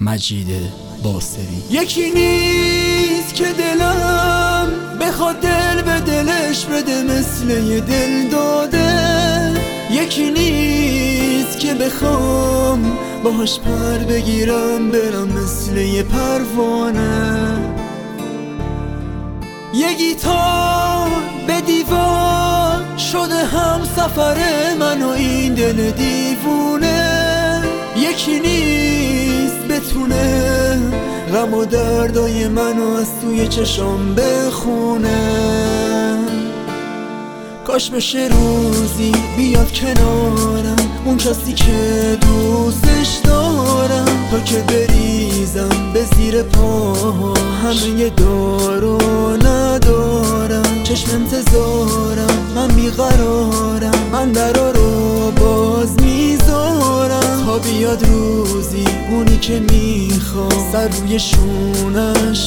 مجید باصری. یکی نیست که دلم بخواد دل به دلش بده مثل یه دل داده. یکی نیست که بخوام باهاش پر بگیرم برم مثل یه پروانه. یه گیتار به دیوار شده هم سفر من و این دل دیوونه. یکی نیست بتونه غم و دردای منو از توی چشام بخونه. کاش بشه روزی بیاد کنارم اون کسی که دوستش دارم، تا که بریزم به زیر پا همه دارو ندارم. چشم انتظارم من بیقرارم، من درا رو باز میذارم تا بیاد روزی اونی که میخوام سر روی شونش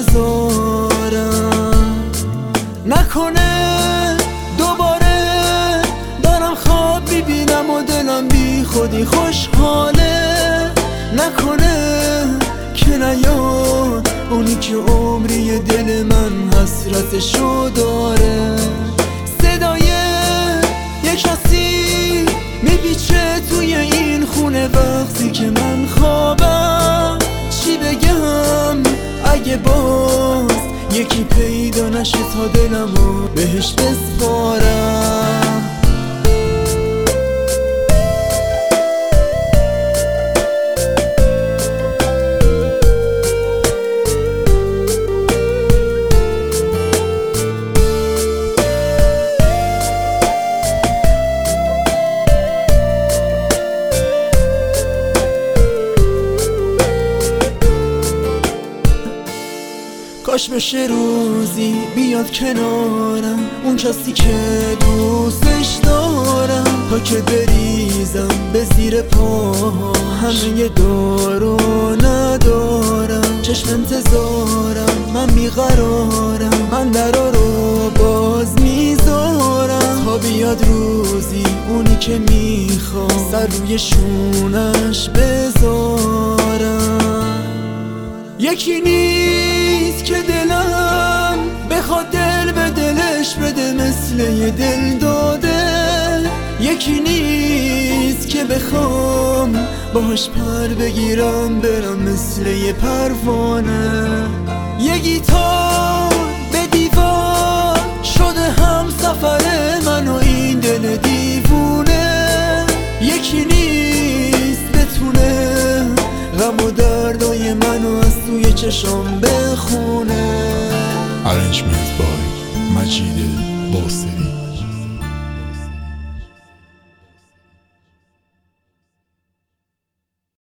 بذارم. نکنه دوباره دارم خواب ببینم و دلم بی خودی خوشحاله. نکنه که نیاد اونی که عمری دل من حسرتشو داره. صدای یک کسی میپیچه توی این خونه وقتی که من خوابم. چی بگم اگه باز یکی پیدا نشه تا دلمو بهش بسپارم. کاش بشه روزی بیاد کنارم اون کسی که دوستش دارم، تا که بریزم به زیر پا همه دارو ندارم. چشم انتظارم من بیقرارم، من درا رو باز میذارم تا بیاد روزی اونی که میخوام سر روی شونش بذارم. یکی نیست که دلم بخواد دل به دلش بده مثل یه دل داده. یکی نیست که بخوام باهاش پر بگیرم برم مثل یه پروانه. یه گیتار به دیوار شده هم سفر من و این دل دیوونه. یکی نیست بتونه غم و دردای منو از توی چشام بخونه. Arrangement by مجید باصری.